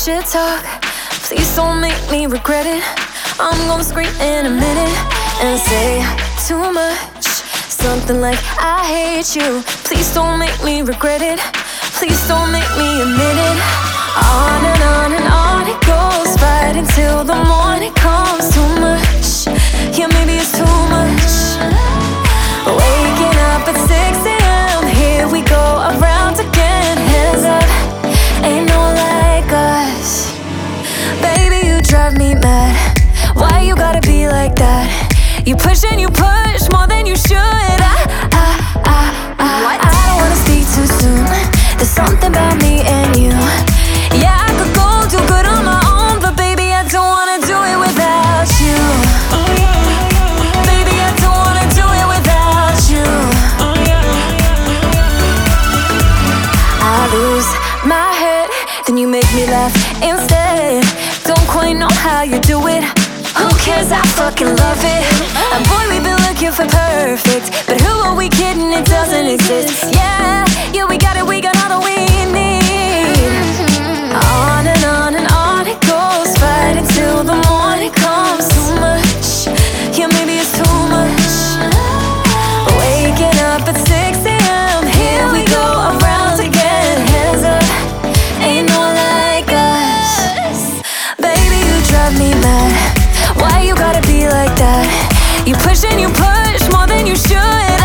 should talk. Please don't make me regret it. I'm gonna scream in a minute and say too much. Something like I hate you. Please don't make me regret it. Please don't make me admit it. On and on it goes, right until the morning comes. Too much, yeah, maybe it's too much. Waking up at 6 a.m. Here we go around again. Hands up, ain't no like us. Baby, you drive me mad. Why you gotta be like that? You push and you push more than you should. I don't wanna speak too soon. There's something about me and you. Yeah, I could go do good on my own, but baby, I don't wanna do it without you. Baby, I don't wanna do it without you. I lose my head, then you make me laugh instead. Don't quite know how you do it. Who cares? I fucking love it. And boy, we've been looking for perfect, but who are we kidding? It doesn't exist. Yeah, we got it. We got all that we need. On and on it goes, right until the morning comes. Too much, yeah, maybe it's too much. Waking up at 6 a.m. Here we go around again. Hands up, ain't no like us. Baby, you drive me mad. Why you gotta be like that? You push and you push more than you should.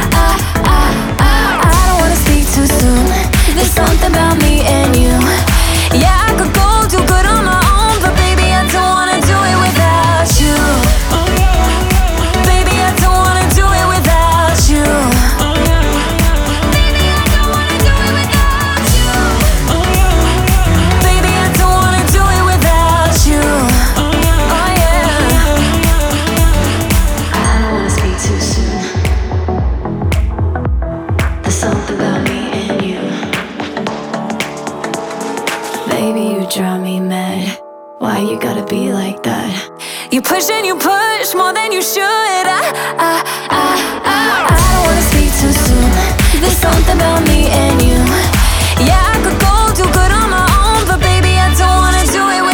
I don't wanna speak too soon. There's something about me and you. Yeah, I could go do good on my own, but baby, I don't wanna do it without you. Baby, I don't wanna do it without you. Baby, I don't wanna do it without you. Baby, I don't wanna do it without you. Oh yeah. I don't wanna speak too soon. There's something about me and you. Baby, you drive me mad. Why you gotta be like that? You push and you push more than you should. I don't wanna speak too soon. There's something about me and you. Yeah, I could go do good on my own, but baby, I don't wanna do it with